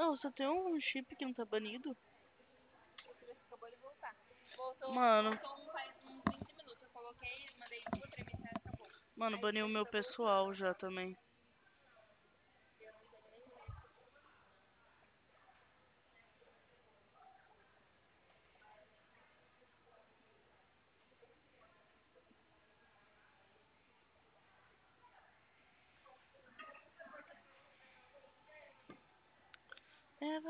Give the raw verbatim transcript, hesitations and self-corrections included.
Não, você tem um chip que não tá banido? O Felipe acabou de voltar. Voltou, Mano, voltou um, faz uns vinte minutos. Eu coloquei, mandei duas, três mensagens, acabou. mano, Aí baniu o ele meu foi voltando. pessoal já também.